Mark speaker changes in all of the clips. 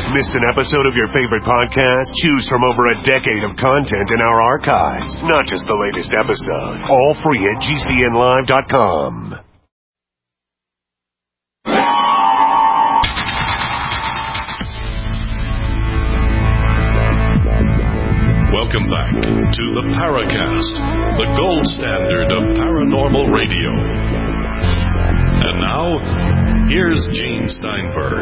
Speaker 1: Missed an episode of your favorite podcast? Choose from over a decade of content in our archives, not just the latest episode. All free at GCNlive.com.
Speaker 2: Welcome back to the Paracast, the gold standard of paranormal radio. And now, here's Gene Steinberg.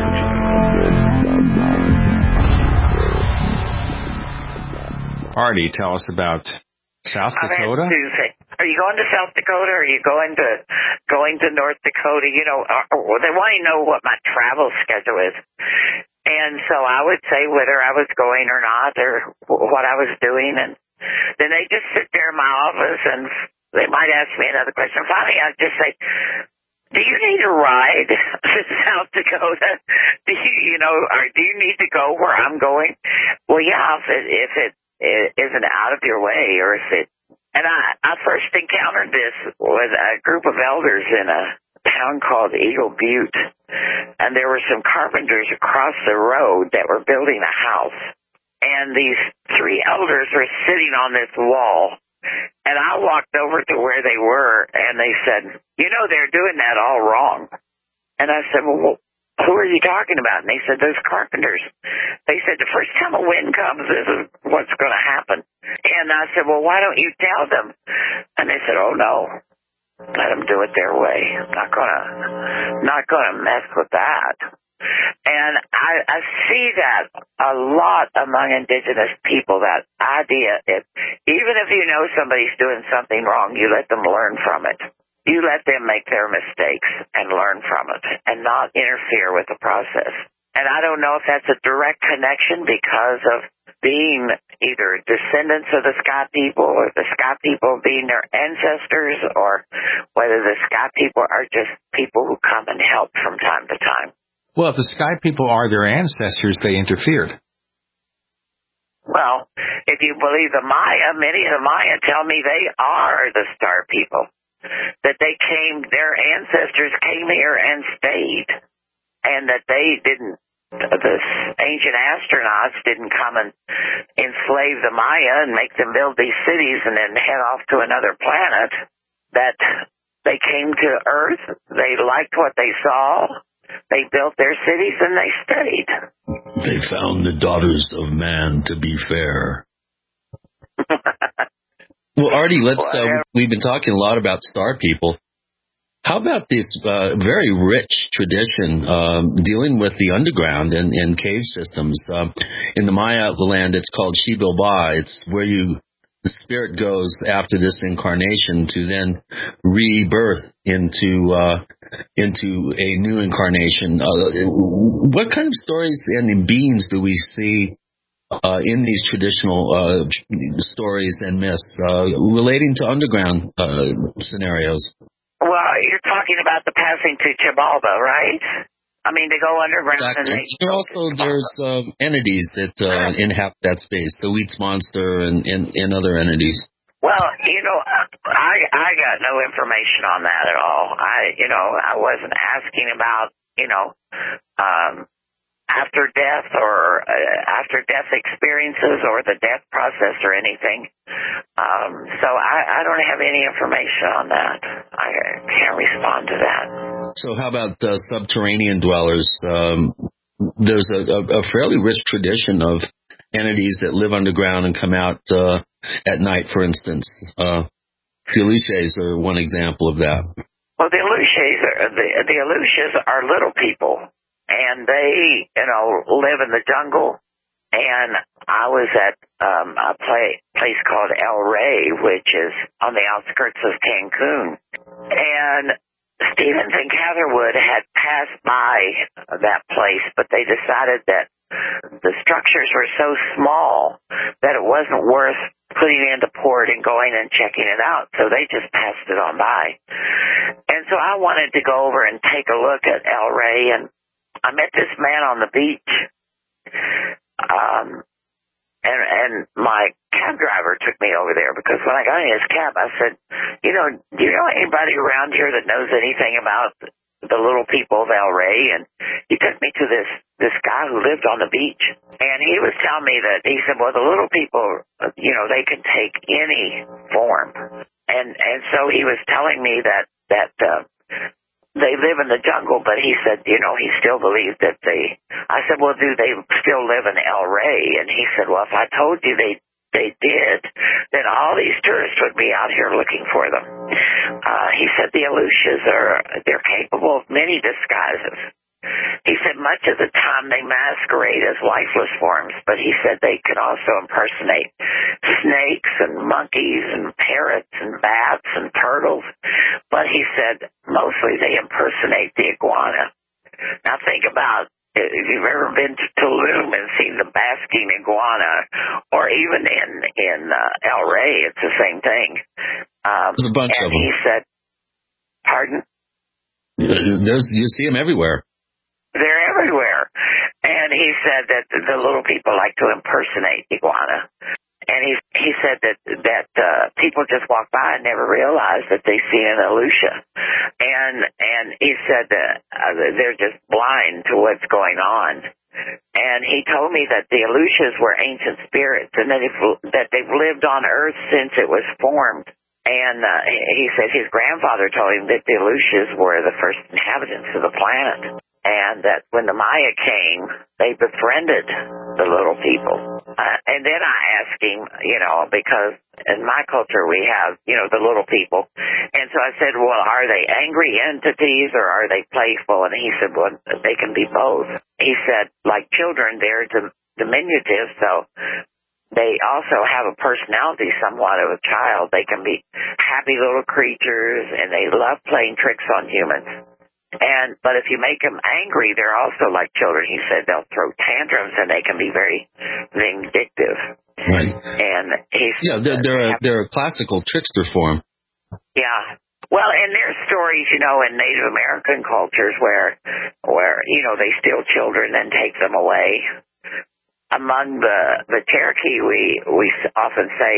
Speaker 3: Artie, tell us about South Dakota.
Speaker 4: Are you going to South Dakota, or are you going to North Dakota? You know, they want to know what my travel schedule is. And so I would say whether I was going or not, or what I was doing. And then they just sit there in my office, and they might ask me another question. Finally, I'd just say, do you need a ride to South Dakota? Do you need to go where I'm going? Well, yeah, if it isn't out of your way, or if it. And I first encountered this with a group of elders in a town called Eagle Butte, and there were some carpenters across the road that were building a house, and these three elders were sitting on this wall, and I walked over to where they were, and they said, they're doing that all wrong. And I said, well, who are you talking about? And they said, those carpenters. They said, the first time a wind comes, this is what's going to happen. And I said, well, why don't you tell them? And they said, oh, no. Let them do it their way. I'm not gonna mess with that. And I see that a lot among indigenous people, that idea, even if you know somebody's doing something wrong, you let them learn from it. You let them make their mistakes and learn from it and not interfere with the process. And I don't know if that's a direct connection because of being either descendants of the Sky people, or the Sky people being their ancestors, or whether the Sky people are just people who come and help from time to time.
Speaker 3: Well, if the Sky people are their ancestors, they interfered.
Speaker 4: Well, if you believe the Maya, many of the Maya tell me they are the star people. That their ancestors came here and stayed, and that they didn't. The ancient astronauts didn't come and enslave the Maya and make them build these cities and then head off to another planet. That they came to Earth, they liked what they saw, they built their cities, and they stayed.
Speaker 5: They found the daughters of man to be fair. Well, Artie, we've been talking a lot about star people. How about this very rich tradition dealing with the underground and cave systems? In the Maya land, it's called Xibalbá. It's where the spirit goes after this incarnation to then rebirth into a new incarnation. What kind of stories and beings do we see in these traditional stories and myths relating to underground scenarios?
Speaker 4: Well, you're talking about the passing to Xibalbá, right? I mean, they go underground.
Speaker 5: Exactly. There's entities that inhabit that space, the Wheats Monster and other entities.
Speaker 4: Well, I got no information on that at all. I wasn't asking about, after death or after death experiences or the death process or anything. So I don't have any information on that. I can't respond to that.
Speaker 5: So how about subterranean dwellers? There's a fairly rich tradition of entities that live underground and come out at night, for instance. The Aluches are one example of that. Well,
Speaker 4: the Aluches are little people. And they, live in the jungle. And I was at a place called El Rey, which is on the outskirts of Cancun. And Stevens and Catherwood had passed by that place, but they decided that the structures were so small that it wasn't worth putting into port and going and checking it out. So they just passed it on by. And so I wanted to go over and take a look at El Rey, and I met this man on the beach, and my cab driver took me over there because when I got in his cab, I said, do you know anybody around here that knows anything about the little people of El Rey? And he took me to this this guy who lived on the beach, and he was telling me that, he said, well, the little people, they can take any form. And so he was telling me that they live in the jungle, but he said, he still believed that I said, well, do they still live in El Rey? And he said, well, if I told you they did, then all these tourists would be out here looking for them. He said the Aleutians they're capable of many disguises. He said much of the time they masquerade as lifeless forms, but he said they can also impersonate snakes and monkeys and parrots and bats and turtles. But he said mostly they impersonate the iguana. Now think about, if you've ever been to Tulum and seen the basking iguana, or even in El Rey, it's the same thing.
Speaker 5: There's a bunch of them.
Speaker 4: And he said, pardon?
Speaker 5: You see them everywhere.
Speaker 4: They're everywhere. And he said that the little people like to impersonate iguana. And he said that people just walk by and never realize that they see an Aleutian. And he said that they're just blind to what's going on. And he told me that the Aleutians were ancient spirits and that they've lived on Earth since it was formed. And he said his grandfather told him that the Aleutians were the first inhabitants of the planet. And that when the Maya came, they befriended the little people. And then I asked him, because in my culture we have, the little people. And so I said, well, are they angry entities or are they playful? And he said, well, they can be both. He said, like children, they're diminutive, so they also have a personality somewhat of a child. They can be happy little creatures, and they love playing tricks on humans. But if you make them angry, they're also like children. He said they'll throw tantrums and they can be very vindictive.
Speaker 5: Right.
Speaker 4: And
Speaker 5: they're a classical trickster form.
Speaker 4: Yeah. Well, and there's stories, in Native American cultures where they steal children and take them away. Among the Cherokee, we often say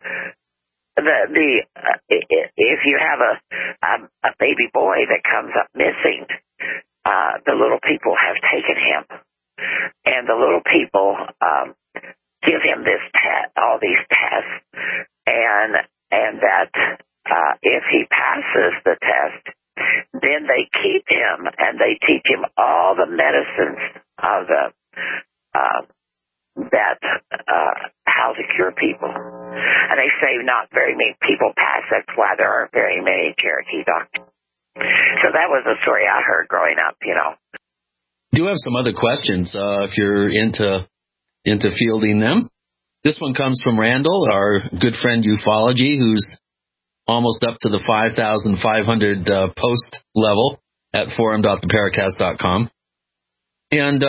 Speaker 4: if you have a baby boy that comes up missing, the little people have taken him, and the little people give him all these tests, and that if he passes the test, then they keep him and they teach him all the medicines of how to cure people. And they say not very many people pass. That's why there aren't very many Cherokee doctors. So that was a story I heard growing up,
Speaker 5: Do you have some other questions if you're into fielding them? This one comes from Randall, our good friend Ufology, who's almost up to the 5,500 post level at forum.theparacast.com. And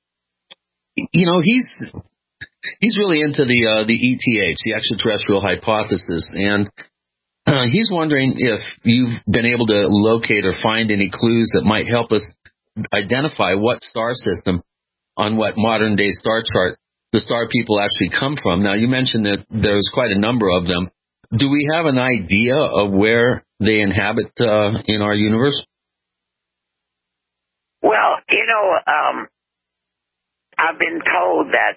Speaker 5: he's really into the ETH, the extraterrestrial hypothesis, and he's wondering if you've been able to locate or find any clues that might help us identify what star system on what modern day star chart the star people actually come from. Now, you mentioned that there's quite a number of them. Do we have an idea of where they inhabit in our universe?
Speaker 4: Well, I've been told that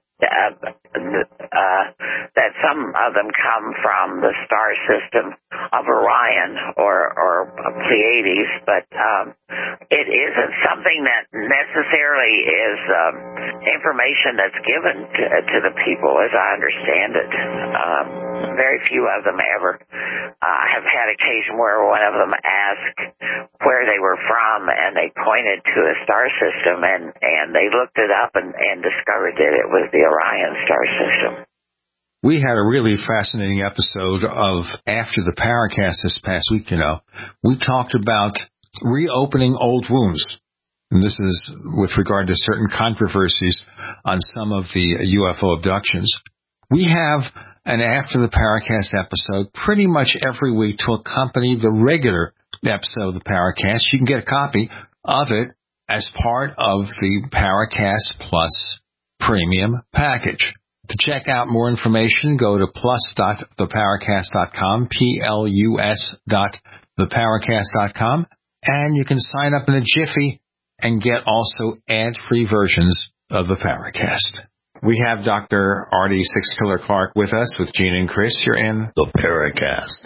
Speaker 4: some of them come from the star system of Orion or Pleiades, but it isn't something that necessarily is information that's given to the people, as I understand it. Very few of them ever have had occasion where one of them asked where they were from, and they pointed to a star system, and they looked it up and discovered that it was the Orion star system.
Speaker 6: We had a really fascinating episode of After the Paracast this past week, We talked about reopening old wounds. And this is with regard to certain controversies on some of the UFO abductions. We have an After the Paracast episode pretty much every week to accompany the regular episode of the Paracast. You can get a copy of it as part of the Paracast Plus Premium Package. To check out more information, go to plus.theparacast.com, plus.theparacast.com, and you can sign up in a jiffy and get also ad-free versions of the Paracast. We have Dr. Artie Six Killer Clark with us with Gene and Chris. You're in
Speaker 5: the Paracast.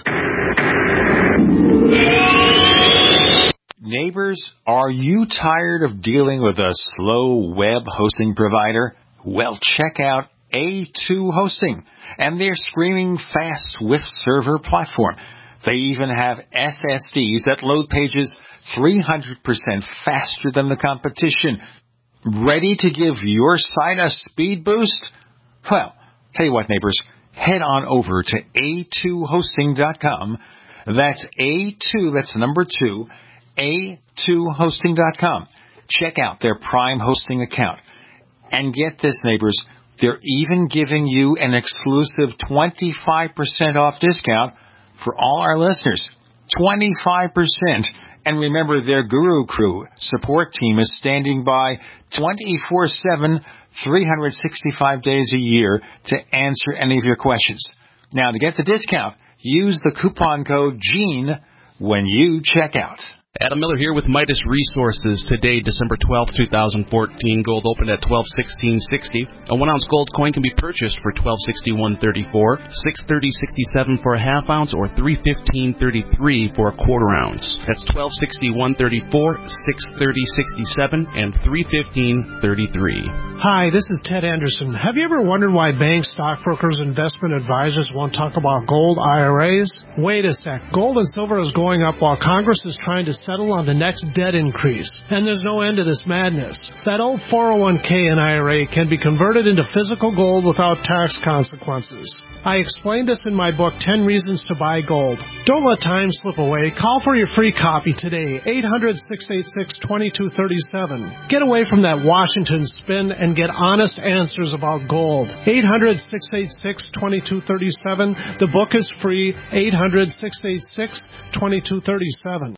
Speaker 6: Neighbors, are you tired of dealing with a slow web hosting provider? Well, check out A2 Hosting and their screaming fast Swift server platform. They even have SSDs that load pages 300% faster than the competition. Ready to give your site a speed boost? Well, tell you what, neighbors, head on over to a2hosting.com. That's A2, that's number 2, a2hosting.com. Check out their Prime Hosting account. And get this, neighbors, they're even giving you an exclusive 25% off discount for all our listeners. 25%. And remember, their Guru Crew support team is standing by 24/7, 365 days a year to answer any of your questions. Now, to get the discount, use the coupon code GENE when you check out.
Speaker 7: Adam Miller here with Midas Resources. Today, December 12, 2014, gold opened at $12.1660. A 1-ounce gold coin can be purchased for $12.6134, $6.3067 for a half ounce, or $3.1533 for a quarter ounce. That's $12.6134, $6.3067, and $3.1533.
Speaker 8: Hi, this is Ted Anderson. Have you ever wondered why banks, stockbrokers, investment advisors won't talk about gold IRAs? Wait a sec. Gold and silver is going up while Congress is trying to settle on the next debt increase. And there's no end to this madness. That old 401k and IRA can be converted into physical gold without tax consequences. I explained this in my book, 10 Reasons to Buy Gold. Don't let time slip away. Call for your free copy today, 800-686-2237. Get away from that Washington spin and get honest answers about gold. 800-686-2237. The book is free, 800-686-2237.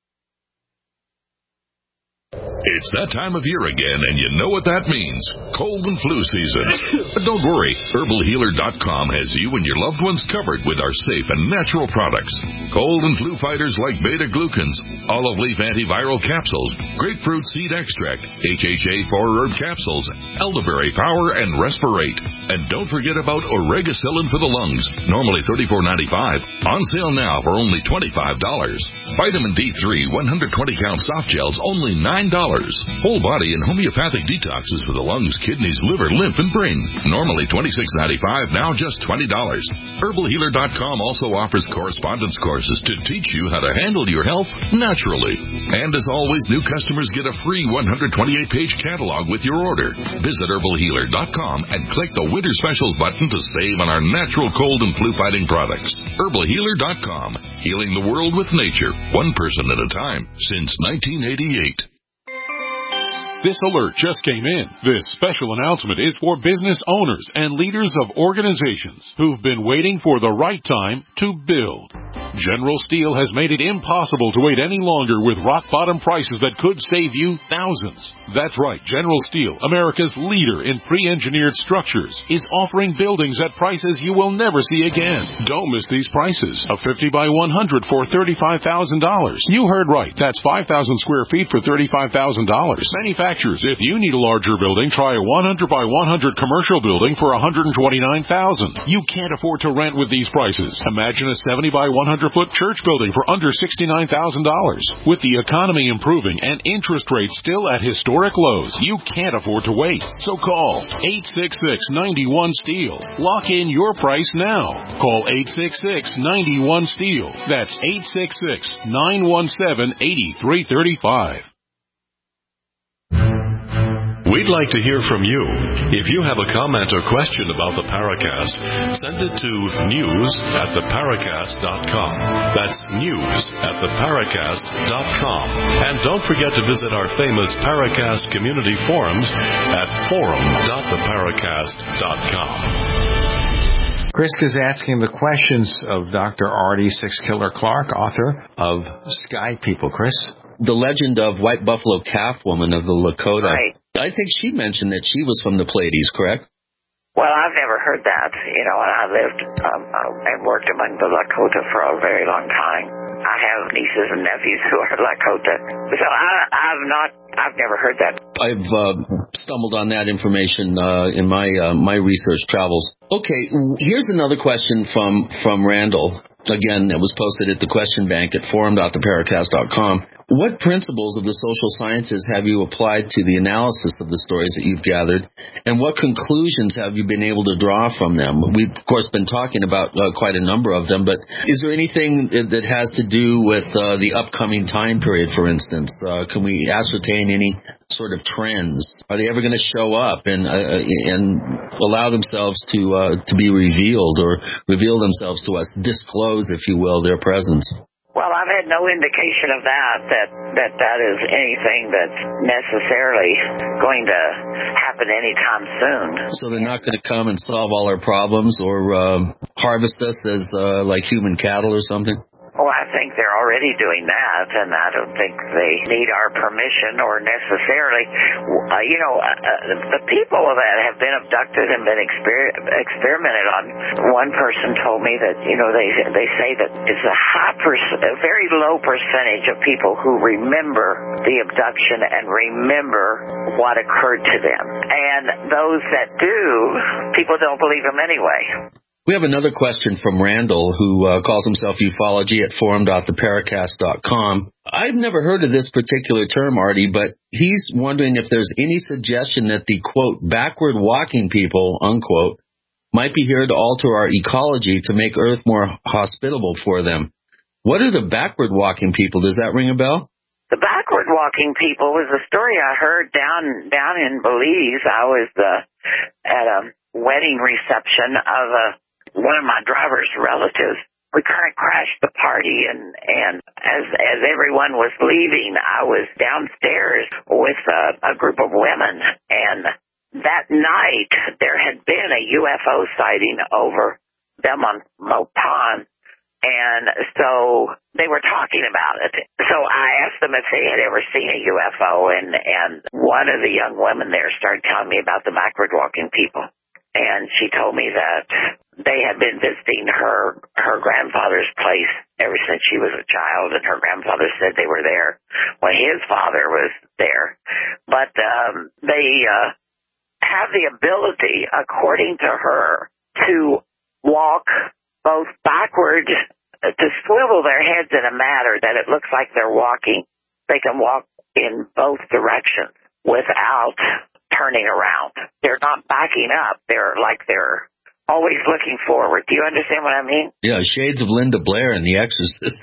Speaker 2: It's that time of year again, and you know what that means. Cold and flu season. But don't worry, HerbalHealer.com has you and your loved ones covered with our safe and natural products. Cold and flu fighters like beta-glucans, olive leaf antiviral capsules, grapefruit seed extract, HHA 4-herb capsules, elderberry power, and Respirate. And don't forget about Oregacillin for the lungs, normally $34.95, on sale now for only $25. Vitamin D3 120-count soft gels, only $9. Whole body and homeopathic detoxes for the lungs, kidneys, liver, lymph, and brain. Normally $26.95, now just $20. HerbalHealer.com also offers correspondence courses to teach you how to handle your health naturally. And as always, new customers get a free 128-page catalog with your order. Visit HerbalHealer.com and click the Winter Specials button to save on our natural cold and flu-fighting products. HerbalHealer.com. Healing the world with nature, one person at a time, since 1988.
Speaker 9: This alert just came in. This special announcement is for business owners and leaders of organizations who've been waiting for the right time to build. General Steel has made it impossible to wait any longer with rock-bottom prices that could save you thousands. That's right, General Steel, America's leader in pre-engineered structures, is offering buildings at prices you will never see again. Don't miss these prices. A 50 by 100 for $35,000. You heard right. That's 5,000 square feet for $35,000. Manufacturers, if you need a larger building, try a 100 by 100 commercial building for $129,000. You can't afford to rent with these prices. Imagine a 70 by 100-foot church building for under $69,000. With the economy improving and interest rates still at historic lows, you can't afford to wait. So call 866-91-STEEL. Lock in your price now. Call 866-91-STEEL. That's 866-917-8335.
Speaker 2: We'd like to hear from you. If you have a comment or question about the Paracast, send it to news@theparacast.com. That's news@theparacast.com. And don't forget to visit our famous Paracast community forums at forum.theparacast.com.
Speaker 6: Chris is asking the questions of Dr. Artie Six Killer Clark, author of Sky People. Chris?
Speaker 5: The legend of White Buffalo Calf Woman of the Lakota.
Speaker 4: Right.
Speaker 5: I think she mentioned that she was from the Pleiades, correct?
Speaker 4: Well, I've never heard that, and I lived and worked among the Lakota for a very long time. I have nieces and nephews who are Lakota. So I've never heard that.
Speaker 5: I've stumbled on that information in my research travels. Okay, here's another question from Randall. Again, it was posted at the question bank at forum.theparacast.com. What principles of the social sciences have you applied to the analysis of the stories that you've gathered, and what conclusions have you been able to draw from them? We've, of course, been talking about quite a number of them, but is there anything that has to do with the upcoming time period, for instance? Can we ascertain any sort of trends? Are they ever going to show up and allow themselves to be revealed, or reveal themselves to us, disclose, if you will, their presence?
Speaker 4: Well, I've had no indication of that is anything that's necessarily going to happen anytime soon.
Speaker 5: So they're not going to come and solve all our problems or harvest us as like human cattle or something?
Speaker 4: Oh, I think they're already doing that, and I don't think they need our permission or necessarily, the people that have been abducted and been experimented on. One person told me that, they say that it's a very low percentage of people who remember the abduction and remember what occurred to them. And those that do, people don't believe them anyway.
Speaker 5: We have another question from Randall, who calls himself Ufology at forum.theparacast.com. I've never heard of this particular term, Artie, but he's wondering if there's any suggestion that the, quote, backward walking people, unquote, might be here to alter our ecology to make Earth more hospitable for them. What are the backward walking people? Does that ring a bell?
Speaker 4: The backward walking people was a story I heard down in Belize. I was at a wedding reception of one of my driver's relatives. We kind of crashed the party, and as everyone was leaving, I was downstairs with a group of women, and that night there had been a UFO sighting over them on Mopan, and so they were talking about it. So I asked them if they had ever seen a UFO, and one of the young women there started telling me about the backward walking people. And she told me that they had been visiting her grandfather's place ever since she was a child, and her grandfather said they were there when his father was there. But they have the ability, according to her, to walk both backward, to swivel their heads in a manner that it looks like they're walking. They can walk in both directions without turning around. They're not backing up. They're always looking forward. Do you understand what I mean?
Speaker 5: Yeah, shades of Linda Blair in The Exorcist.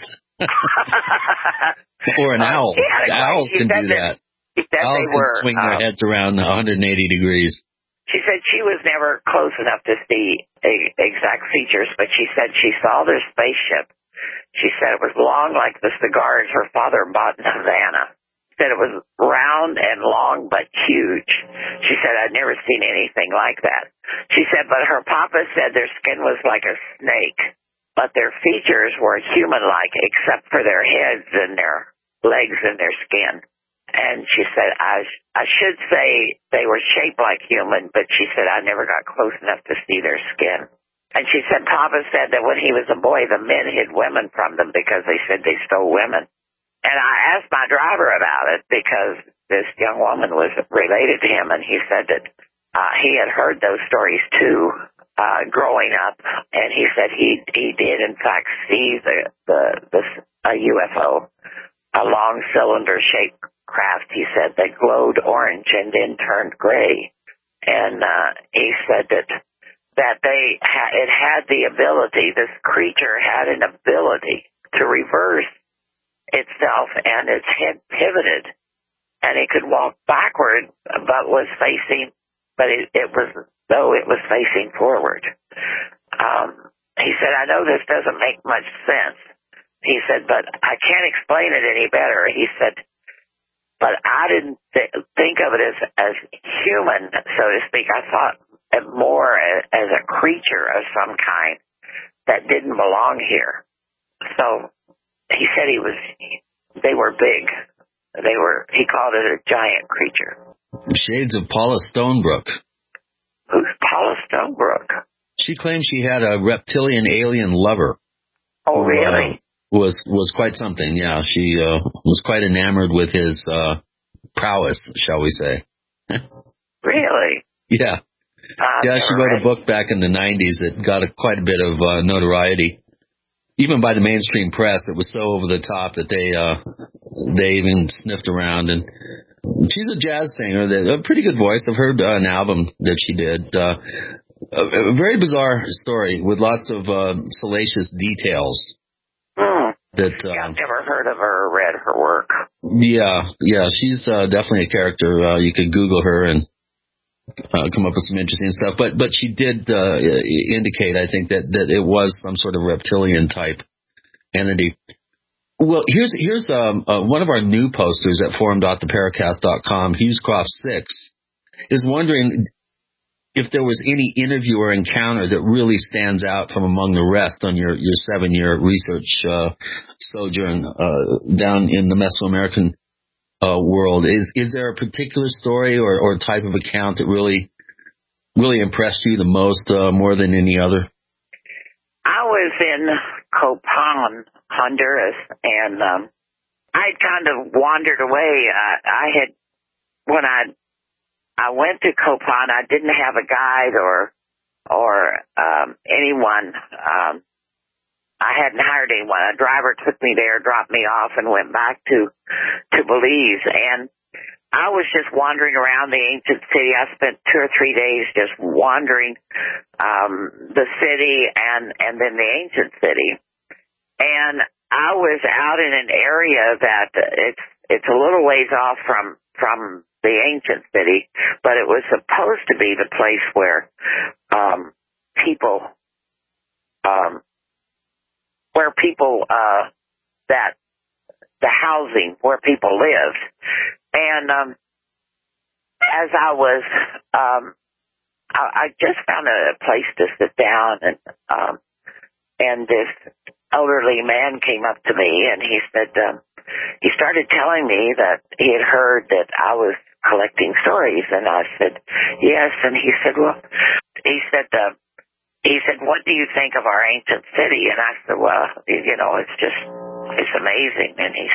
Speaker 5: Or an owl. Owls can do that. Owls can swing their heads around 180 degrees.
Speaker 4: She said she was never close enough to see exact features, but she said she saw their spaceship. She said it was long like the cigars her father bought in Havana. Said it was round and long but huge. She said, I'd never seen anything like that. She said, but her papa said their skin was like a snake, but their features were human-like except for their heads and their legs and their skin. And she said, I should say they were shaped like human, but she said, I never got close enough to see their skin. And she said, Papa said that when he was a boy, the men hid women from them because they said they stole women. And I asked my driver about it because this young woman was related to him, and he said that he had heard those stories too growing up, and he said he did in fact see a UFO, a long cylinder-shaped craft. He said that glowed orange and then turned gray, and he said that it had the ability. This creature had an ability to reverse itself, and its head pivoted, and it could walk backward, but it was facing forward. He said, I know this doesn't make much sense. He said, but I can't explain it any better. He said, but I didn't think of it as human, so to speak. I thought it more as a creature of some kind that didn't belong here. So he said they were big. He called it a giant creature.
Speaker 5: Shades of Paula Stonebrook.
Speaker 4: Who's Paula Stonebrook?
Speaker 5: She claims she had a reptilian alien lover.
Speaker 4: Oh, really?
Speaker 5: was quite something. Yeah, she was quite enamored with his prowess, shall we say.
Speaker 4: Really?
Speaker 5: Yeah. Yeah, she wrote a book back in the 90s that got quite a bit of notoriety. Even by the mainstream press, it was so over the top that they even sniffed around. And she's a jazz singer, a pretty good voice. I've heard an album that she did. A very bizarre story with lots of salacious details. That
Speaker 4: I've never heard of her or read her work.
Speaker 5: Yeah, she's definitely a character. You could Google her and come up with some interesting stuff. But she did indicate, I think, that it was some sort of reptilian type entity. Well, here's one of our new posters at forum.theparacast.com, HughesCroft6, is wondering if there was any interview or encounter that really stands out from among the rest on your 7-year research sojourn down in the Mesoamerican world. Is there a particular story or type of account that really impressed you the most, more than any other?
Speaker 4: I was in Copan, Honduras, and I'd kind of wandered away. When I went to Copan, I didn't have a guide or anyone. I hadn't hired anyone. A driver took me there, dropped me off, and went back to Belize. And I was just wandering around the ancient city. I spent 2 or 3 days just wandering the city and then the ancient city. And I was out in an area that it's a little ways off from the ancient city, but it was supposed to be the place where people that the housing where people lived. And as I was, I just found a place to sit down, and this elderly man came up to me, and he said, he started telling me that he had heard that I was collecting stories, and I said, yes, and he said, what do you think of our ancient city? And I said, well, it's amazing. And he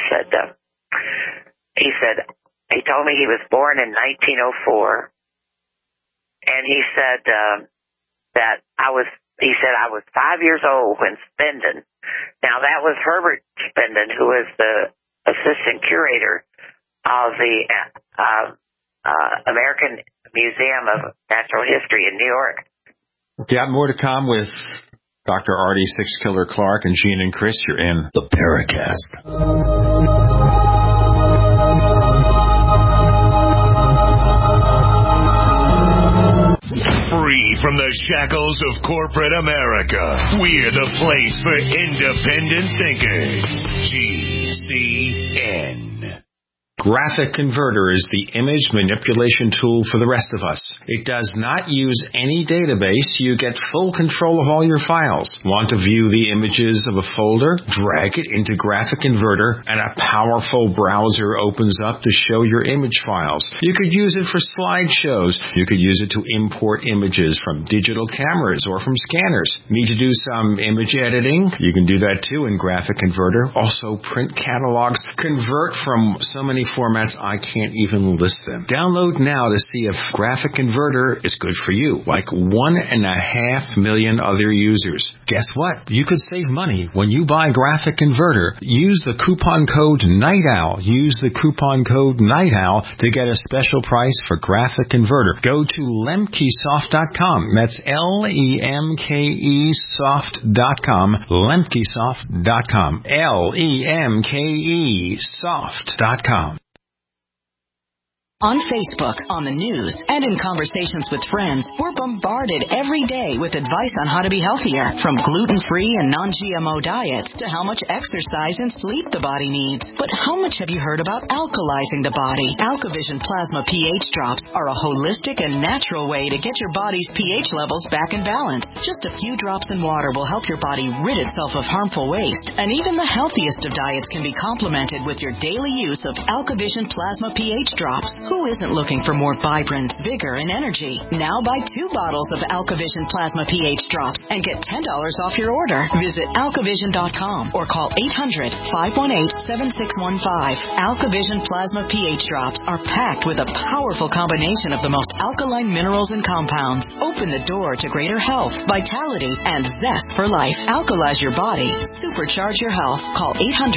Speaker 4: told me he was born in 1904, and he said that I was 5 years old when Spendon. Now that was Herbert Spendon, who is the assistant curator of the American Museum of Natural History in New York.
Speaker 6: Got more to come with Dr. Artie Six-Killer Clark and Gene and Chris. You're in the Paracast.
Speaker 1: Free from the shackles of corporate America, we're the place for independent thinkers. GCN.
Speaker 6: Graphic Converter is the image manipulation tool for the rest of us. It does not use any database. You get full control of all your files. Want to view the images of a folder? Drag it into Graphic Converter, and a powerful browser opens up to show your image files. You could use it for slideshows. You could use it to import images from digital cameras or from scanners. Need to do some image editing? You can do that too in Graphic Converter. Also print catalogs. Convert from so many formats I can't even list them. Download now to see if Graphic Converter is good for you, like 1.5 million other users. Guess what? You could save money when you buy Graphic Converter. Use the coupon code NIGHTOWL. Use the coupon code NIGHTOWL to get a special price for Graphic Converter. Go to lemkesoft.com. That's LEMKEsoft.com. Lemkesoft.com. LEMKEsoft.com.
Speaker 10: On Facebook, on the news, and in conversations with friends, we're bombarded every day with advice on how to be healthier, from gluten-free and non-GMO diets to how much exercise and sleep the body needs. But how much have you heard about alkalizing the body? AlkaVision Plasma pH drops are a holistic and natural way to get your body's pH levels back in balance. Just a few drops in water will help your body rid itself of harmful waste, and even the healthiest of diets can be complemented with your daily use of AlkaVision Plasma pH drops. Who isn't looking for more vibrance, vigor, and energy? Now buy 2 bottles of AlkaVision Plasma pH drops and get $10 off your order. Visit alkavision.com or call 800-518-7615. AlkaVision Plasma pH drops are packed with a powerful combination of the most alkaline minerals and compounds. Open the door to greater health, vitality, and zest for life. Alkalize your body. Supercharge your health. Call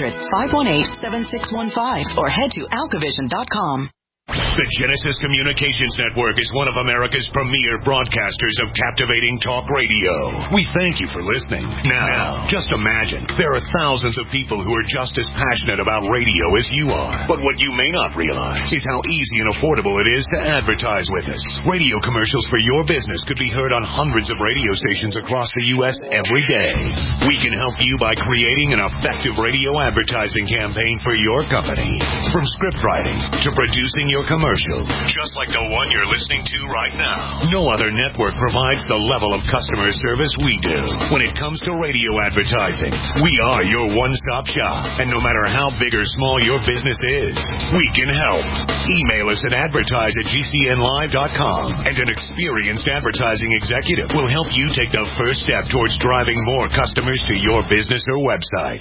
Speaker 10: 800-518-7615 or head to alkavision.com.
Speaker 1: The Genesis Communications Network is one of America's premier broadcasters of captivating talk radio. We thank you for listening. Now, just imagine, there are thousands of people who are just as passionate about radio as you are. But what you may not realize is how easy and affordable it is to advertise with us. Radio commercials for your business could be heard on hundreds of radio stations across the U.S. every day. We can help you by creating an effective radio advertising campaign for your company. From script writing to producing your commercial, just like the one you're listening to right now. No other network provides the level of customer service we do. When it comes to radio advertising, we are your one-stop shop. And no matter how big or small your business is, we can help. Email us at advertise@gcnlive.com, and an experienced advertising executive will help you take the first step towards driving more customers to your business or website.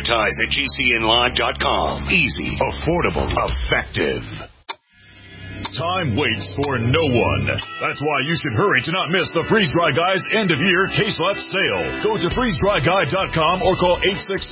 Speaker 1: Advertise@gcnlive.com. Easy, affordable, effective.
Speaker 11: Time waits for no one. That's why you should hurry to not miss the Freeze Dry Guy's end-of-year case lot sale. Go to freezedryguy.com or call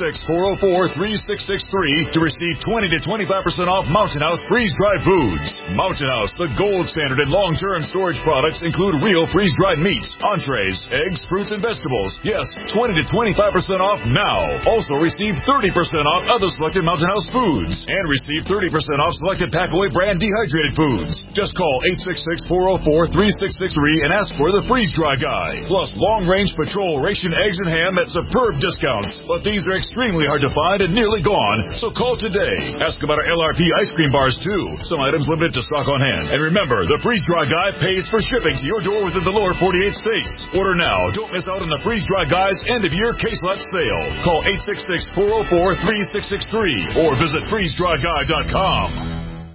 Speaker 11: 866-404-3663 to receive 20 to 25% off Mountain House freeze-dried foods. Mountain House, the gold standard in long-term storage products, include real freeze-dried meats, entrees, eggs, fruits, and vegetables. Yes, 20 to 25% off now. Also receive 30% off other selected Mountain House foods and receive 30% off selected Packaway brand dehydrated foods. Just call 866-404-3663 and ask for the Freeze Dry Guy. Plus long-range patrol ration eggs and ham at superb discounts. But these are extremely hard to find and nearly gone, so call today. Ask about our LRP ice cream bars, too. Some items limited to stock on hand. And remember, the Freeze Dry Guy pays for shipping to your door within the lower 48 states. Order now. Don't miss out on the Freeze Dry Guy's end-of-year case lot sale. Call 866-404-3663 or visit freezedryguy.com.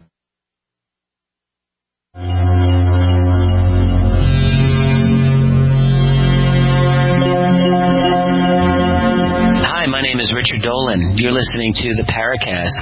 Speaker 12: Hi, my name is Richard Dolan. You're listening to the Paracast.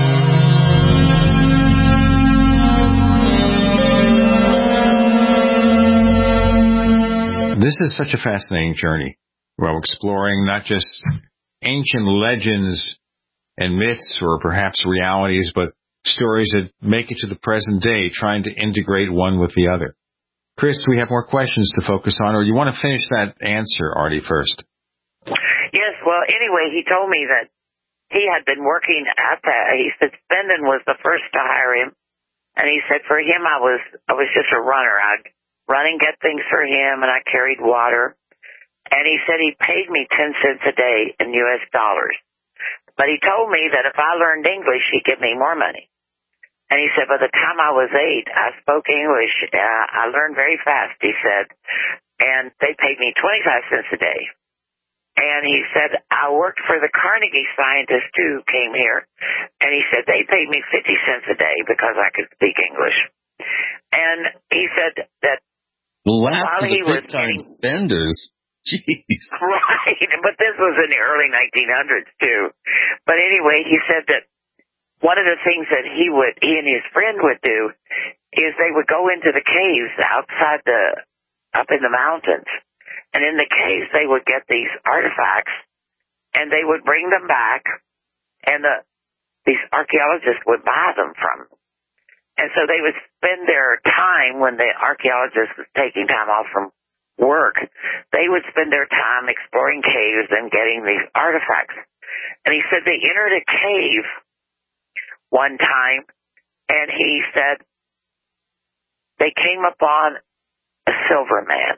Speaker 6: This is such a fascinating journey. We're exploring not just ancient legends and myths or perhaps realities, but stories that make it to the present day, trying to integrate one with the other. Chris, we have more questions to focus on, or you want to finish that answer, Artie, first?
Speaker 4: Yes, well, anyway, he told me that he had been working at that. He said Spendon was the first to hire him, and he said for him I was just a runner. I'd run and get things for him, and I carried water. And he said he paid me 10 cents a day in U.S. dollars. But he told me that if I learned English, he'd give me more money. And he said, by the time I was 8, I spoke English. I learned very fast, he said. And they paid me 25 cents a day. And he said, I worked for the Carnegie scientists, too, who came here. And he said, they paid me 50 cents a day because I could speak English. And he said that
Speaker 5: while he was getting spenders. Jeez.
Speaker 4: Right. But this was in the early 1900s, too. But anyway, he said that one of the things that he and his friend would do is they would go into the caves up in the mountains. And in the caves, they would get these artifacts, and they would bring them back, and these archaeologists would buy them from them. And so they would spend their time when the archaeologist was taking time off from work. They would spend their time exploring caves and getting these artifacts. And he said they entered a cave one time, and he said they came upon a silver man.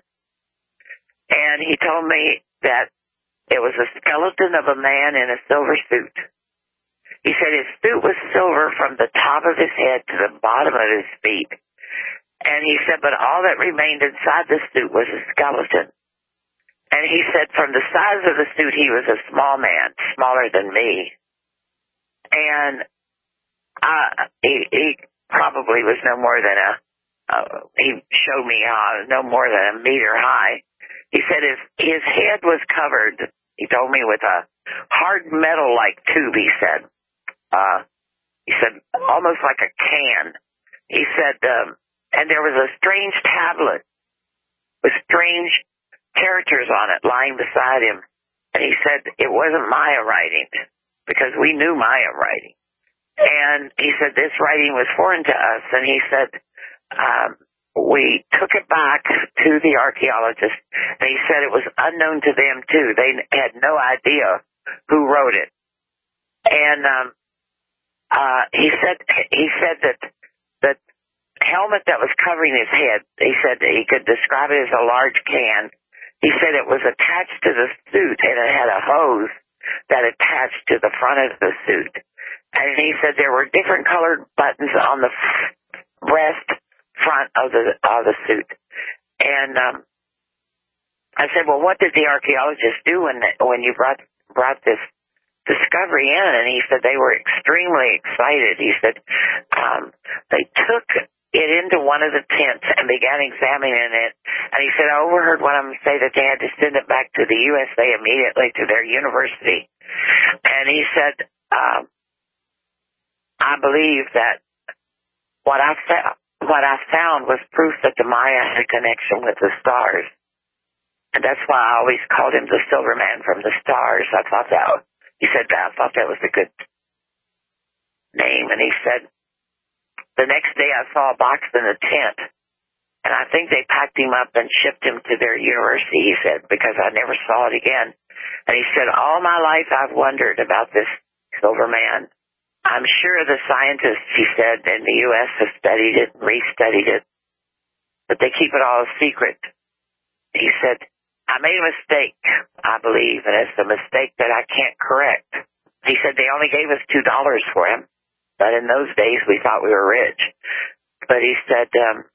Speaker 4: And he told me that it was a skeleton of a man in a silver suit. He said his suit was silver from the top of his head to the bottom of his feet. And he said, but all that remained inside the suit was a skeleton. And he said from the size of the suit, he was a small man, smaller than me. And he probably was no more than he showed me no more than a meter high. He said his head was covered, he told me, with a hard metal-like tube, he said. He said, almost like a can. He said, and there was a strange tablet with strange characters on it lying beside him. And he said it wasn't Maya writing, because we knew Maya writing. And he said this writing was foreign to us. And he said, we took it back to the archaeologists. And he said it was unknown to them, too. They had no idea who wrote it. And he said that the helmet that was covering his head, he said that he could describe it as a large can. He said it was attached to the suit, and it had a hose that attached to the front of the suit. And he said there were different colored buttons on the breast front of the suit. And I said, well, what did the archaeologists do when you brought this discovery in? And he said they were extremely excited. He said they took it into one of the tents and began examining it. And he said, I overheard one of them say that they had to send it back to the USA immediately to their university. And he said, I believe that what I found was proof that the Maya had a connection with the stars. And that's why I always called him the Silver Man from the stars. I thought that was a good name. And he said, the next day I saw a box in the tent, and I think they packed him up and shipped him to their university, he said, because I never saw it again. And he said, all my life I've wondered about this Silver Man. I'm sure the scientists, he said, in the U.S. have studied it and restudied it, but they keep it all a secret. He said, I made a mistake, I believe, and it's a mistake that I can't correct. He said they only gave us $2 for him. But in those days, we thought we were rich. But he said,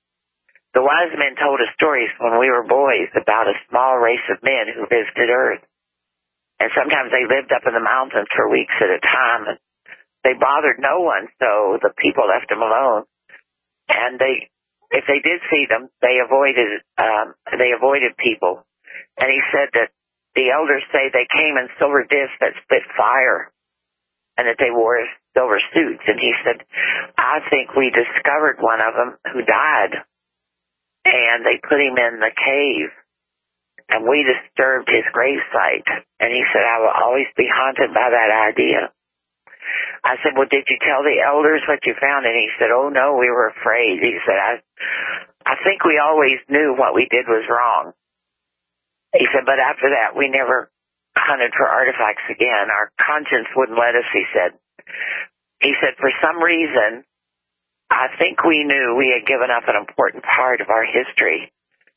Speaker 4: the wise men told us stories when we were boys about a small race of men who visited Earth. And sometimes they lived up in the mountains for weeks at a time. And they bothered no one, so the people left them alone. And if they did see them, they avoided people. And he said that the elders say they came in silver discs that spit fire, and that they wore silver suits. And he said, I think we discovered one of them who died, and they put him in the cave, and we disturbed his gravesite. And he said, I will always be haunted by that idea. I said, well, did you tell the elders what you found? And he said, oh, no, we were afraid. He said, I think we always knew what we did was wrong. He said, but after that, we never hunted for artifacts again. Our conscience wouldn't let us, he said. He said, for some reason, I think we knew we had given up an important part of our history.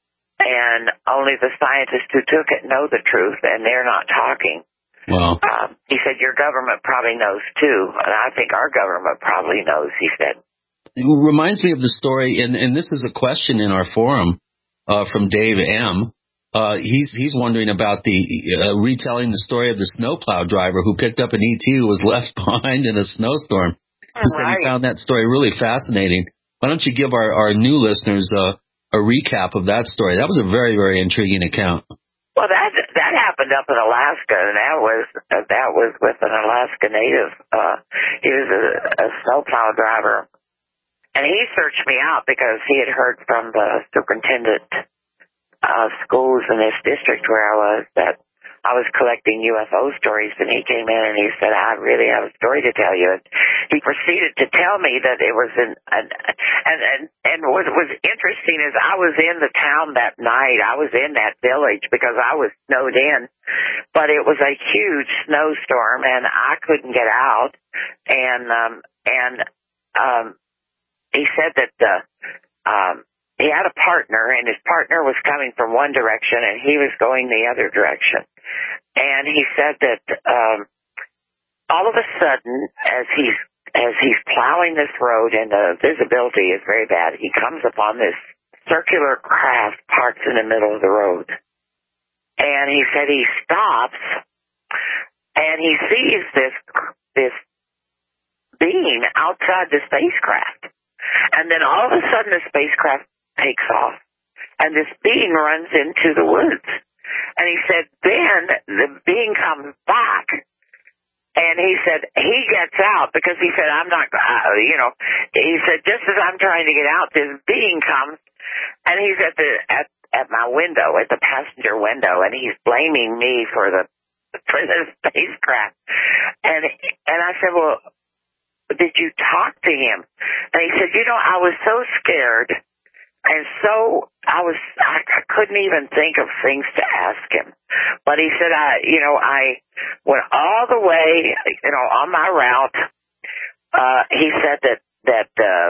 Speaker 4: And only the scientists who took it know the truth, and they're not talking.
Speaker 5: Wow.
Speaker 4: He said, your government probably knows, too. And I think our government probably knows, he said.
Speaker 5: It reminds me of the story, and this is a question in our forum from Dave M., he's wondering about the retelling the story of the snowplow driver who picked up an ET who was left behind in a snowstorm. He said he found that story really fascinating. Why don't you give our new listeners a recap of that story? That was a very, very intriguing account.
Speaker 4: Well, that happened up in Alaska, and that was with an Alaska native. He was a snowplow driver, and he searched me out because he had heard from the superintendent schools in this district where I was that I was collecting UFO stories, and he came in and he said, I really have a story to tell you. And he proceeded to tell me that it was and what was interesting is I was in the town that night. I was in that village because I was snowed in, but it was a huge snowstorm and I couldn't get out. And he said that he had a partner, and his partner was coming from one direction, and he was going the other direction. And he said that all of a sudden, as he's plowing this road, and the visibility is very bad, he comes upon this circular craft parked in the middle of the road. And he said he stops, and he sees this being outside the spacecraft. And then all of a sudden the spacecraft takes off, and this being runs into the woods. And he said, then the being comes back, and he said he gets out because he said, I'm not, he said, just as I'm trying to get out, this being comes, and he's at my window, at the passenger window, and he's blaming me for the spacecraft. And I said, well, did you talk to him? And he said, I was so scared, and so I couldn't even think of things to ask him. But he said, I went all the way, on my route. He said that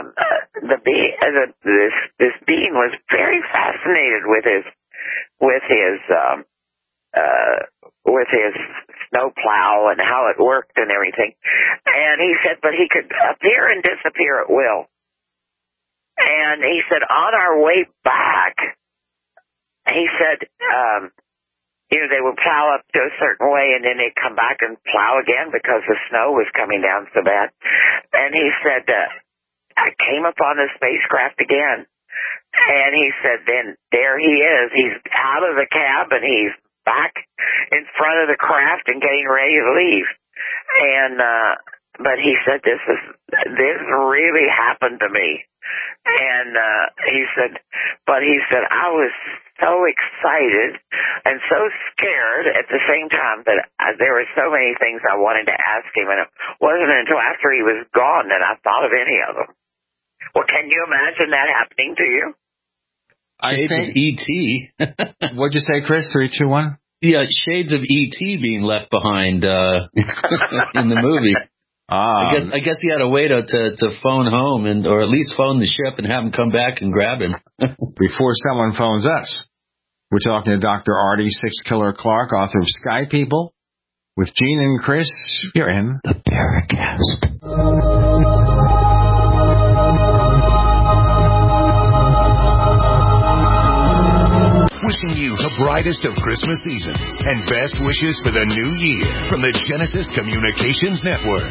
Speaker 4: this being was very fascinated with his snowplow and how it worked and everything. And he said, but he could appear and disappear at will. And he said, on our way back, he said, they would plow up to a certain way and then they'd come back and plow again because the snow was coming down so bad. And he said, I came upon the spacecraft again. And he said, then there he is. He's out of the cab and he's back in front of the craft and getting ready to leave. And, but he said, this really happened to me. And, he said, I was so excited and so scared at the same time that there were so many things I wanted to ask him. And it wasn't until after he was gone that I thought of any of them. Well, can you imagine that happening to you?
Speaker 5: Shades of E.T.
Speaker 6: What'd you say, Chris? 3, 2, 1?
Speaker 5: Yeah, shades of E.T. being left behind in the movie. I guess he had a way to phone home or at least phone the ship and have him come back and grab him.
Speaker 6: Before someone phones us. We're talking to Dr. Artie Six Killer Clark, author of Sky People, with Gene and Chris. You're in the Paracast.
Speaker 1: Wishing you the brightest of Christmas seasons and best wishes for the new year from the Genesis Communications Network,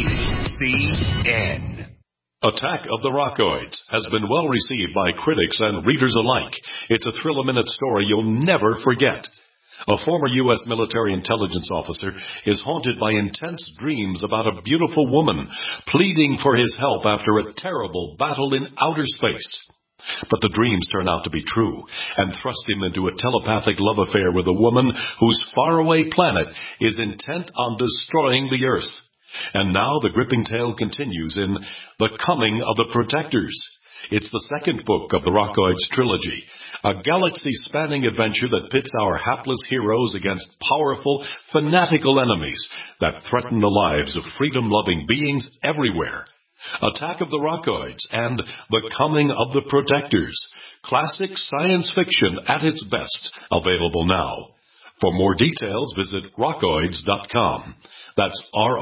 Speaker 1: GCN.
Speaker 9: Attack of the Rockoids has been well received by critics and readers alike. It's a thrill-a-minute story you'll never forget. A former U.S. military intelligence officer is haunted by intense dreams about a beautiful woman pleading for his help after a terrible battle in outer space. But the dreams turn out to be true and thrust him into a telepathic love affair with a woman whose faraway planet is intent on destroying the Earth. And now the gripping tale continues in The Coming of the Protectors. It's the second book of the Rockoids trilogy, a galaxy-spanning adventure that pits our hapless heroes against powerful, fanatical enemies that threaten the lives of freedom-loving beings everywhere. Attack of the Rockoids and The Coming of the Protectors. Classic science fiction at its best. Available now. For more details, visit rockoids.com. That's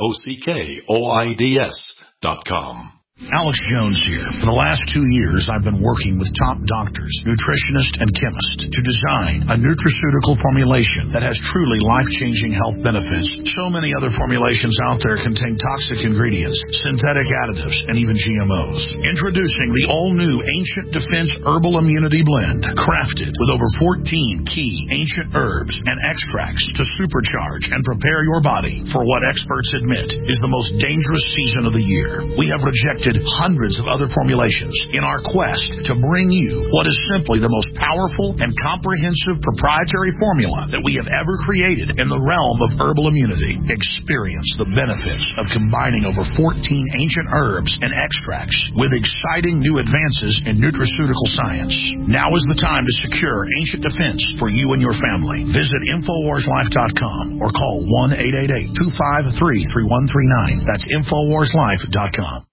Speaker 9: ROCKOIDS.com.
Speaker 13: Alex Jones here. For the last 2 years, I've been working with top doctors, nutritionists, and chemists to design a nutraceutical formulation that has truly life-changing health benefits. So many other formulations out there contain toxic ingredients, synthetic additives, and even GMOs. Introducing the all-new Ancient Defense Herbal Immunity Blend, crafted with over 14 key ancient herbs and extracts to supercharge and prepare your body for what experts admit is the most dangerous season of the year. We have rejected hundreds of other formulations in our quest to bring you what is simply the most powerful and comprehensive proprietary formula that we have ever created in the realm of herbal immunity. Experience the benefits of combining over 14 ancient herbs and extracts with exciting new advances in nutraceutical science. Now is the time to secure Ancient Defense for you and your family. Visit InfoWarsLife.com or call 1-888-253-3139. That's InfoWarsLife.com.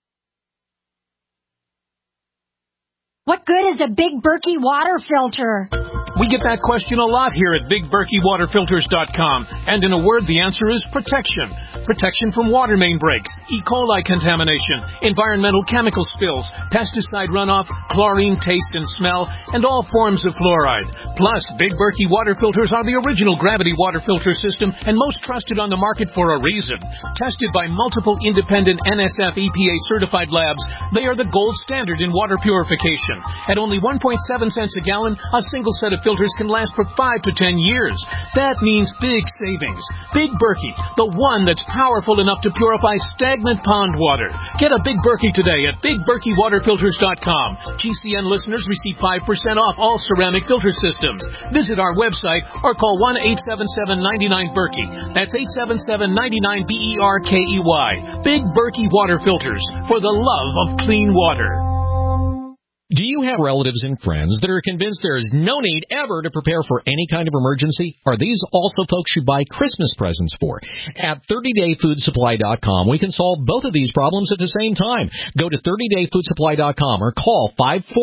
Speaker 14: What good is a Big Berkey water filter?
Speaker 15: We get that question a lot here at BigBerkeyWaterFilters.com. And in a word, the answer is protection. protection from water main breaks, E. coli contamination, environmental chemical spills, pesticide runoff, chlorine taste and smell, and all forms of fluoride. Plus, Big Berkey water filters are the original gravity water filter system and most trusted on the market for a reason. Tested by multiple independent NSF EPA certified labs, they are the gold standard in water purification. At only 1.7 cents a gallon, a single set of filters can last for 5 to 10 years. That means big savings. Big Berkey, the one that's powerful enough to purify stagnant pond water. Get a Big Berkey today at BigBerkeyWaterFilters.com. GCN listeners receive 5% off all ceramic filter systems. Visit our website or call 1-877-99-BERKEY. That's 877-99-BERKEY. Big Berkey Water Filters, for the love of clean water.
Speaker 16: Do you have relatives and friends that are convinced there is no need ever to prepare for any kind of emergency? Are these also folks you buy Christmas presents for? At 30dayfoodsupply.com, we can solve both of these problems at the same time. Go to 30dayfoodsupply.com or call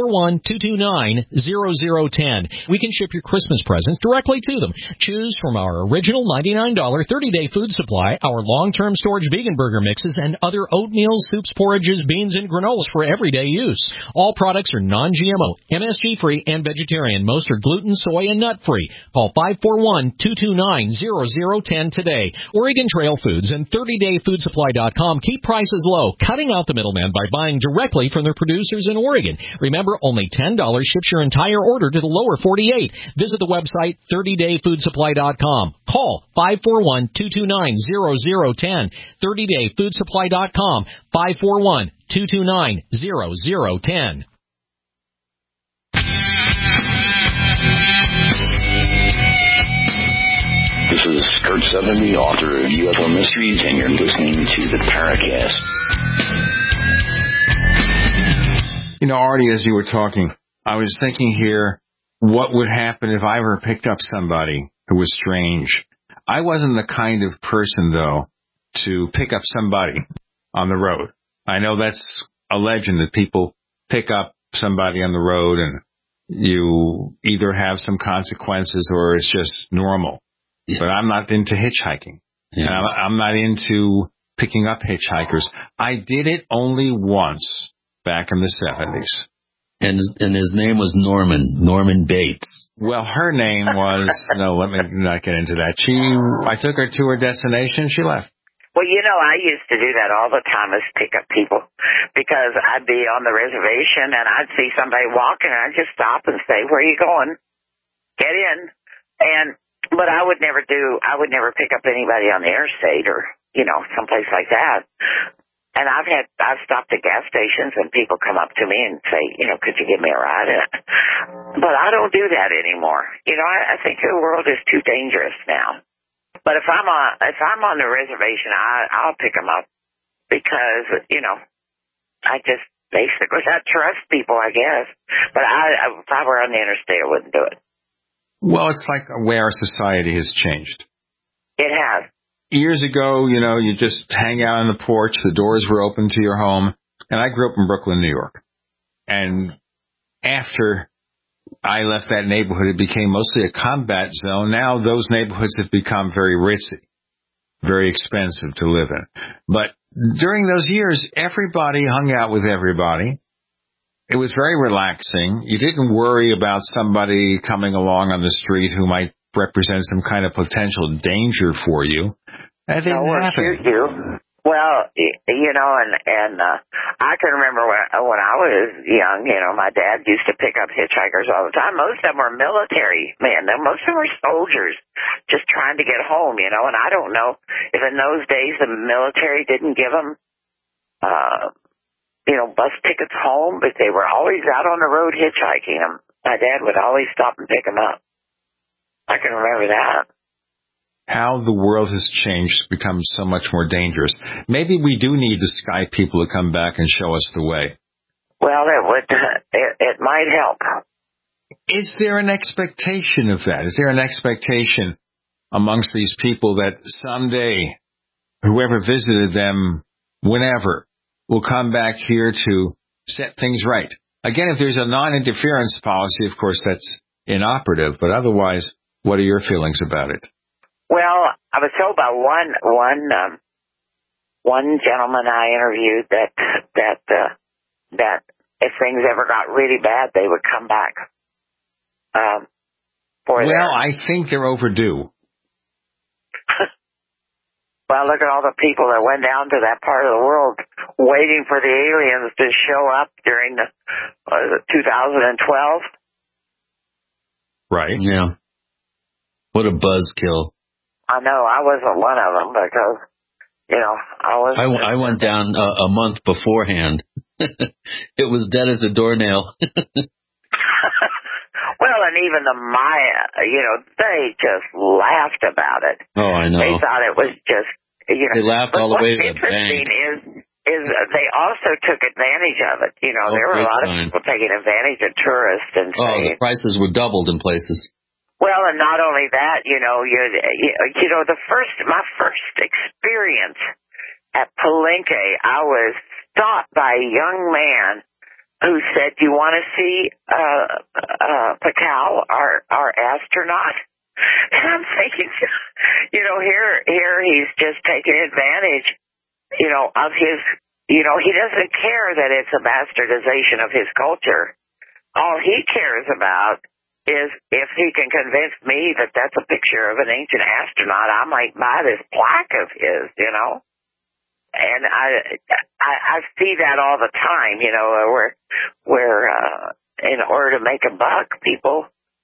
Speaker 16: 541-229-0010. We can ship your Christmas presents directly to them. Choose from our original $99 30-day food supply, our long-term storage vegan burger mixes, and other oatmeal, soups, porridges, beans, and granolas for everyday use. All products are non-GMO, MSG-free, and vegetarian. Most are gluten, soy, and nut-free. Call 541-229-0010 today. Oregon Trail Foods and 30dayfoodsupply.com keep prices low, cutting out the middleman by buying directly from their producers in Oregon. Remember, only $10 ships your entire order to the lower 48. Visit the website 30dayfoodsupply.com. Call 541-229-0010. 30dayfoodsupply.com. 541-229-0010.
Speaker 17: This is Kurt Sotheby, author of UFO Mysteries, and you're listening to the Paracast.
Speaker 6: You know, Artie, as you were talking, I was thinking here, what would happen if I ever picked up somebody who was strange? I wasn't the kind of person, though, to pick up somebody on the road. I know that's a legend that people pick up somebody on the road and you either have some consequences or it's just normal. Yeah. But I'm not into hitchhiking. Yeah. And I'm not into picking up hitchhikers. I did it only once back in the 70s.
Speaker 5: And his name was Norman Bates.
Speaker 6: Well, her name was, no, let me not get into that. I took her to her destination, she left.
Speaker 4: Well, you know, I used to do that all the time, is pick up people, because I'd be on the reservation and I'd see somebody walking and I'd just stop and say, "Where are you going? Get in." But I would never pick up anybody on the interstate or, you know, someplace like that. And I've stopped at gas stations and people come up to me and say, you know, "Could you give me a ride?" But I don't do that anymore. You know, I think the world is too dangerous now. But if I'm on the reservation, I'll pick them up because, you know, I just basically I trust people, I guess. But if I were on the interstate, I wouldn't do it.
Speaker 6: Well, it's like the way our society has changed.
Speaker 4: It has.
Speaker 6: Years ago, you know, you just hang out on the porch, the doors were open to your home. And I grew up in Brooklyn, New York. And after I left that neighborhood, it became mostly a combat zone. Now those neighborhoods have become very ritzy, very expensive to live in. But during those years, everybody hung out with everybody. It was very relaxing. You didn't worry about somebody coming along on the street who might represent some kind of potential danger for you. That didn't happen.
Speaker 4: Shoot you. Well, you know, and I can remember when I was young, you know, my dad used to pick up hitchhikers all the time. Most of them were military men. Most of them were soldiers just trying to get home, you know, and I don't know if in those days the military didn't give them, you know, bus tickets home, but they were always out on the road hitchhiking them. My dad would always stop and pick them up. I can remember that.
Speaker 6: How the world has changed, become so much more dangerous. Maybe we do need the Sky people to come back and show us the way.
Speaker 4: Well, it might help.
Speaker 6: Is there an expectation of that? Is there an expectation amongst these people that someday whoever visited them, whenever, will come back here to set things right? Again, if there's a non-interference policy, of course, that's inoperative. But otherwise, what are your feelings about it?
Speaker 4: Well, I was told by one one gentleman I interviewed that if things ever got really bad, they would come back.
Speaker 6: I think they're overdue.
Speaker 4: Well, look at all the people that went down to that part of the world waiting for the aliens to show up during the 2012.
Speaker 6: Right.
Speaker 5: Yeah. What a buzzkill.
Speaker 4: I know. I wasn't one of them because,
Speaker 5: I went down a month beforehand. It was dead as a doornail.
Speaker 4: Well, and even the Maya, they just laughed about it.
Speaker 5: Oh, I know.
Speaker 4: They thought it was just,
Speaker 5: They laughed all the way to the bank.
Speaker 4: What's interesting is they also took advantage of it. There were a lot of people taking advantage of tourists and saying,
Speaker 5: the prices were doubled in places.
Speaker 4: Well, and not only that, my first experience at Palenque, I was stopped by a young man who said, "Do you want to see Pacquiao, our astronaut?" And I'm thinking, here he's just taking advantage, of his, he doesn't care that it's a bastardization of his culture. All he cares about is if he can convince me that that's a picture of an ancient astronaut, I might buy this plaque of his, And I see that all the time, where in order to make a buck, people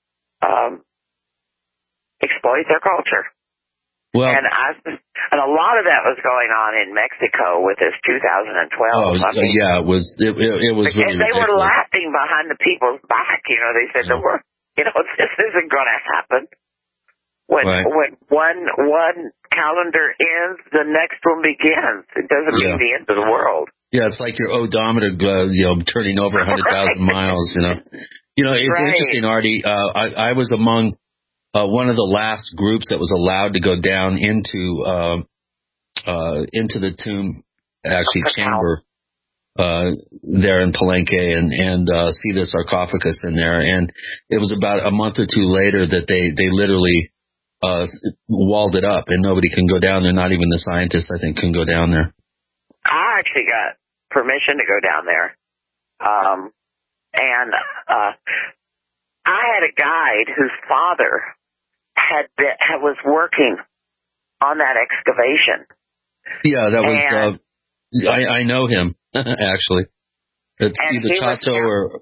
Speaker 4: exploit their culture.
Speaker 5: Well,
Speaker 4: and a lot of that was going on in Mexico with this 2012.
Speaker 5: Yeah, it was really ridiculous.
Speaker 4: They were laughing behind the people's back. They said the word, this isn't going to happen. When one calendar ends, the next one begins. It doesn't mean the end of the world.
Speaker 5: Yeah, it's like your odometer, turning over 100,000 miles. It's interesting, Artie. I was among one of the last groups that was allowed to go down into the tomb, chamber there in Palenque and see the sarcophagus in there. And it was about a month or two later that they literally walled it up, and nobody can go down there. Not even the scientists, I think, can go down there.
Speaker 4: I actually got permission to go down there, and I had a guide whose father was working on that excavation.
Speaker 5: Yeah, that was. I know him actually. It's either Chato or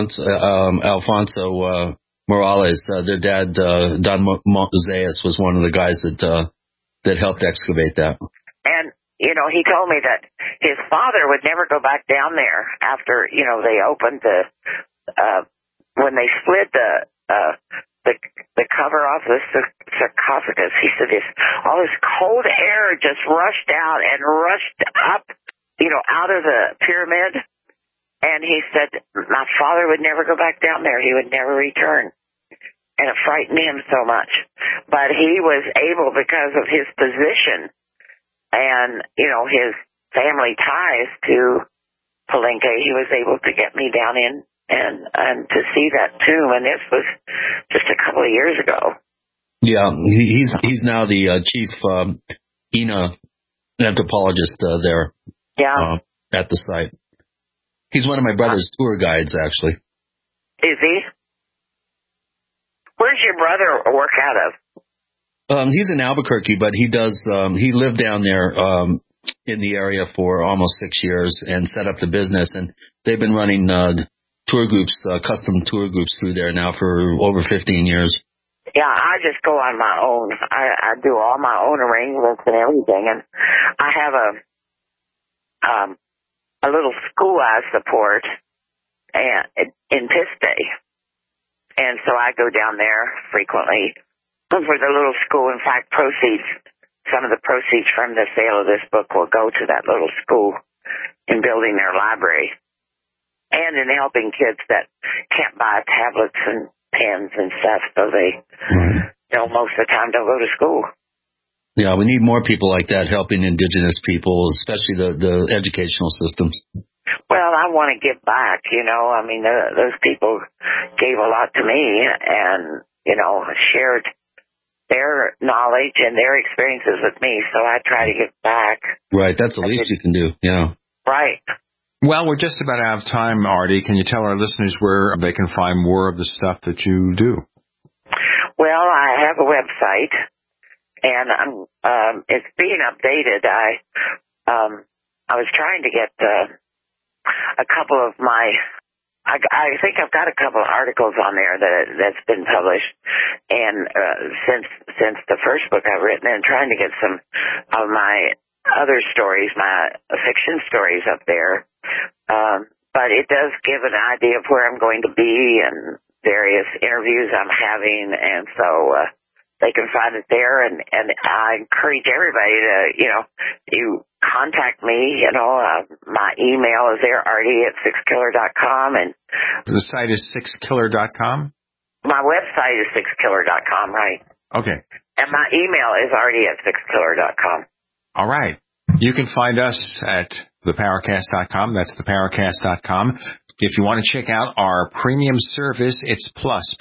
Speaker 5: Alfonso Morales. Their dad, Don Moisés, was one of the guys that helped excavate that.
Speaker 4: And he told me that his father would never go back down there after they opened when they slid the cover off the sarcophagus. He said all this cold air just rushed out and rushed up, out of the pyramid. And he said, my father would never go back down there. He would never return. And it frightened him so much. But he was able, because of his position and, his family ties to Palenque, he was able to get me down in and to see that tomb. And this was just a couple of years ago.
Speaker 5: Yeah, he's now the chief ENA anthropologist there.
Speaker 4: Yeah.
Speaker 5: At the site. He's one of my brother's tour guides, actually.
Speaker 4: Is he? Where's your brother work out of?
Speaker 5: He's in Albuquerque, but he lived down there in the area for almost 6 years and set up the business. And they've been running tour groups, custom tour groups through there now for over 15 years.
Speaker 4: Yeah, I just go on my own. I do all my own arrangements and everything. And I have a little school I support in Piste. And so I go down there frequently for the little school. In fact, some of the proceeds from the sale of this book will go to that little school in building their library and in helping kids that can't buy tablets and pens and stuff, so they, most of the time don't go to school.
Speaker 5: Yeah, we need more people like that helping indigenous people, especially the educational systems.
Speaker 4: Well, I want to give back, I mean, those people gave a lot to me and, shared their knowledge and their experiences with me, so I try to give back.
Speaker 5: Right, that's the least you can do, yeah.
Speaker 4: Right.
Speaker 6: Well, we're just about out of time, Artie. Can you tell our listeners where they can find more of the stuff that you do?
Speaker 4: Well, I have a website, and it's being updated. I was trying to get a couple of my. I think I've got a couple of articles on there that's been published, and since the first book I've written, and trying to get some of my other stories, my fiction stories up there. But it does give an idea of where I'm going to be and various interviews I'm having, and so they can find it there. And I encourage everybody to, you contact me. My email is there, Artie@sixkiller.com, and
Speaker 6: the site is sixkiller.com.
Speaker 4: My website is sixkiller.com, right?
Speaker 6: Okay.
Speaker 4: And my email is Artie@sixkiller.com.
Speaker 6: All right. You can find us at theparacast.com. That's theparacast.com. If you want to check out our premium service, it's plus,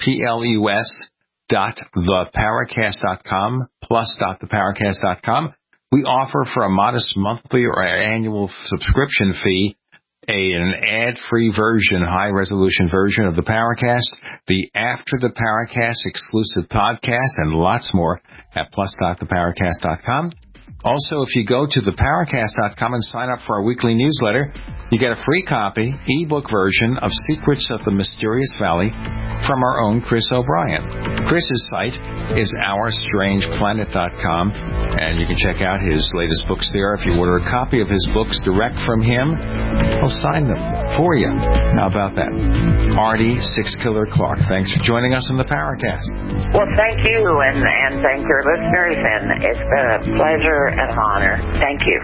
Speaker 6: plus.theparacast.com, plus.theparacast.com. We offer for a modest monthly or annual subscription fee an ad-free version, high-resolution version of the Paracast, the After the Paracast exclusive podcast, and lots more at plus.theparacast.com. Also, if you go to theparacast.com and sign up for our weekly newsletter, you get a free copy, ebook version of Secrets of the Mysterious Valley from our own Chris O'Brien. Chris's site is OurStrangePlanet.com, and you can check out his latest books there. If you order a copy of his books direct from him, he'll sign them for you. How about that? Artie Sixkiller Clark, thanks for joining us on the Paracast.
Speaker 4: Well, thank you, and thank your listeners, and it's been a pleasure and an honor. Thank you.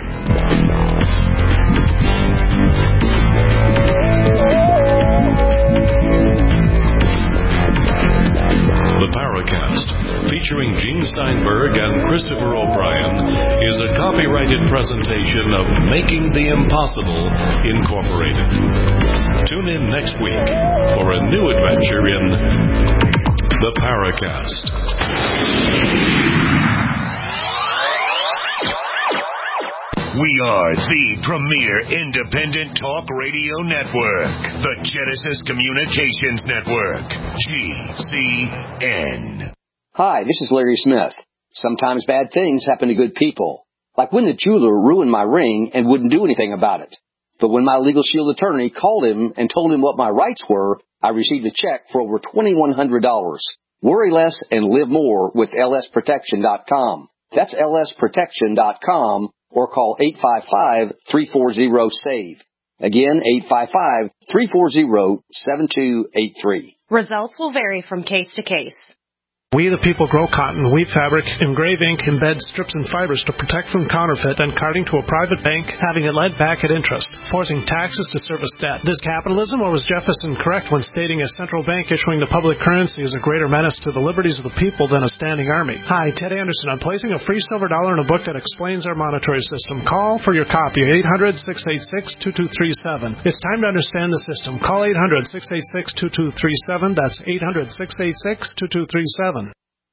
Speaker 9: The Paracast, featuring Gene Steinberg and Christopher O'Brien, is a copyrighted presentation of Making the Impossible, Incorporated. Tune in next week for a new adventure in The Paracast.
Speaker 1: We are the premier independent talk radio network, the Genesis Communications Network, GCN.
Speaker 18: Hi, this is Larry Smith. Sometimes bad things happen to good people. Like when the jeweler ruined my ring and wouldn't do anything about it. But when my Legal Shield attorney called him and told him what my rights were, I received a check for over $2,100. Worry less and live more with lsprotection.com. That's lsprotection.com. Or call 855-340-SAVE. Again, 855-340-7283.
Speaker 19: Results will vary from case to case.
Speaker 8: We the people grow cotton, weave fabric, engrave ink, embed strips and fibers to protect from counterfeit and carting to a private bank, having it led back at interest, forcing taxes to service debt. This capitalism, or was Jefferson correct when stating a central bank issuing the public currency is a greater menace to the liberties of the people than a standing army? Hi, Ted Anderson. I'm placing a free silver dollar in a book that explains our monetary system. Call for your copy, 800-686-2237. It's time to understand the system. Call 800-686-2237. That's 800-686-2237.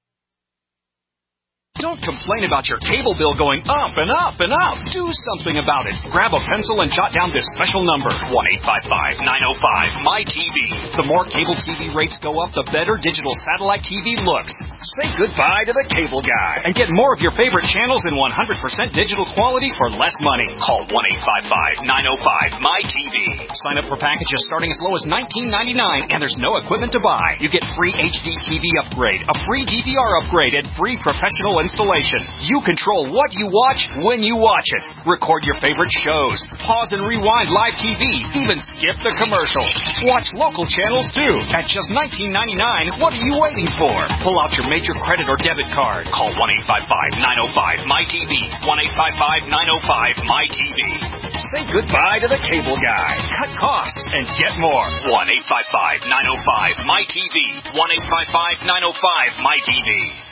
Speaker 20: Don't complain about your cable bill going up and up and up. Do something about it. Grab a pencil and jot down this special number, 1-855-905-MyTV. The more cable TV rates go up, the better digital satellite TV looks. Say goodbye to the cable guy and get more of your favorite channels in 100% digital quality for less money. Call 1-855-905-MyTV. Sign up for packages starting as low as $19.99, and there's no equipment to buy. You get free HD TV upgrade, a free DVR upgrade, and free professional installation. You control what you watch when you watch it. Record your favorite shows. Pause and rewind live TV. Even skip the commercials. Watch local channels too. At just $19.99, what are you waiting for? Pull out your major credit or debit card. Call 1-855-905-MyTV. 1-855-905-MyTV. Say goodbye to the cable guy. Cut costs and get more. 1-855-905-MyTV. 1-855-905-MyTV.